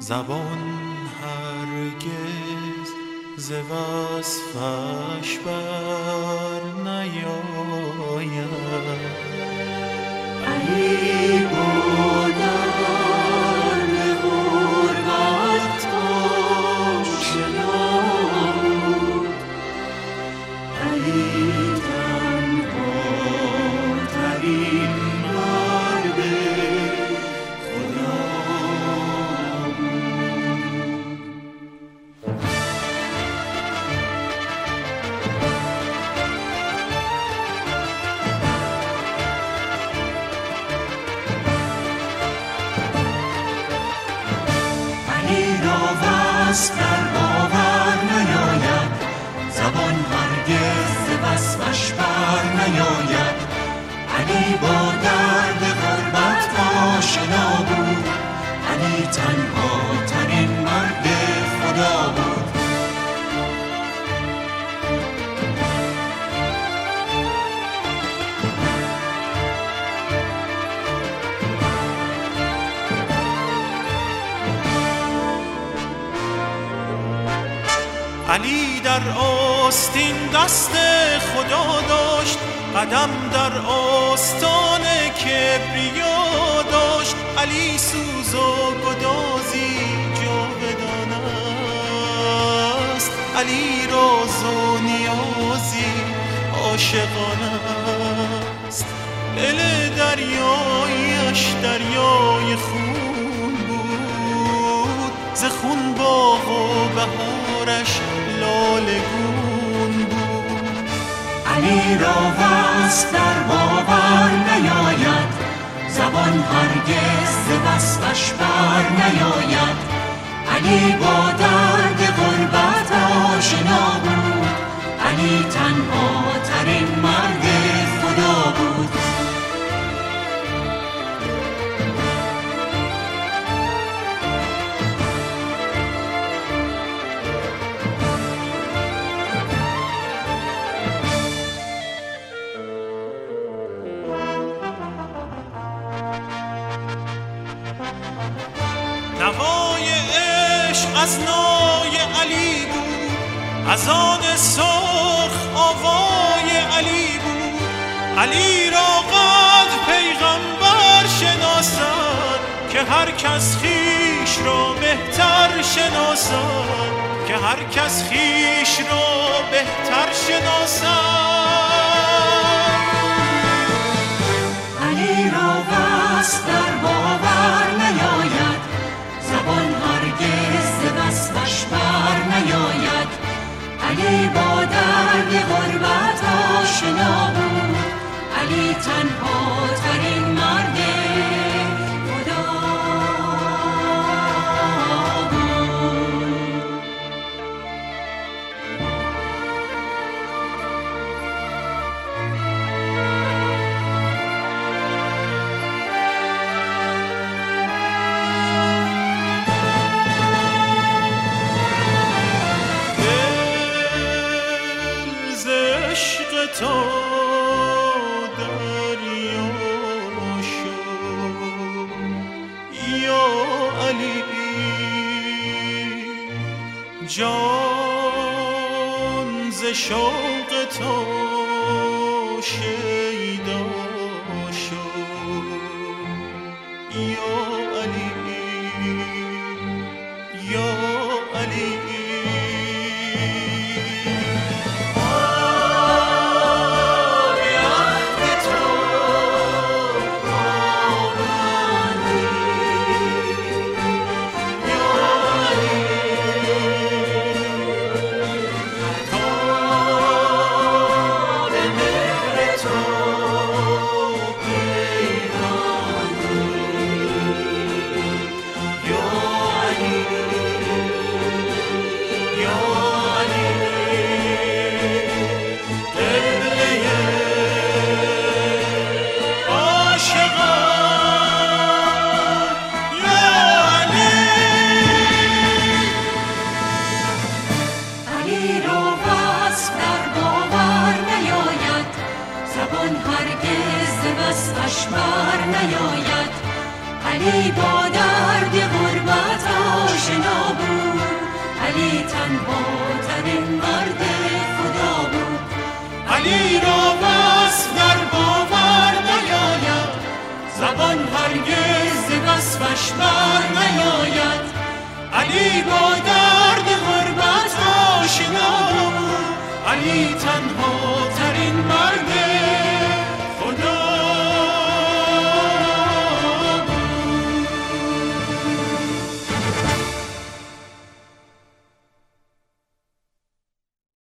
زبان هرگز ز وصفش بر نیاید. علی بودن غربت آشنا بود، علی تنها ترین مرد خدا در باور نیاید، زبان هرگز ز وصفش بر نیاید. علی با درد غربت آشنا بود، علی تنها ترین مرد خدا بود. علی در آستین دست خدا داشت، قدم در آستان کبریا داشت. علی سوز و گدازی جاودان است، علی راز و نیازی عاشقانه است. دل دریایش دریای خون بود، ز خون باغ و بهارش لالگون بود. علی را وصف در باور نیاید، زبان هرگز ز وصفش بر نیاید. علی با درد غربت آشنا بود، علی تنها ترین مرد خدا بود. نوای عشق از نای علی بود، از آن سرخ آوای علی بود. علی را قد پیغمبر شناسد، که هر کس خویش را بهتر شناسد، که هر کس خویش را بهتر شناسد. علی را وصف در باور نیاید، زبان هرگز ز وصفش بر نیاید. علی با درد غربت آشنا بود، علی تنها ترین مرد خدا بود. تو دریا شد یا علی، جان ز شوق تو شیدا شد یا علی، یا علی. بر نیاید. علی با درد غربت آشنا بود. علی تنها ترین مرد خدا بود. علی را وصف در باور نیاید، زبان هرگز ز وصفش بر نیاید. علی با درد غربت آشنا بود. علی تنها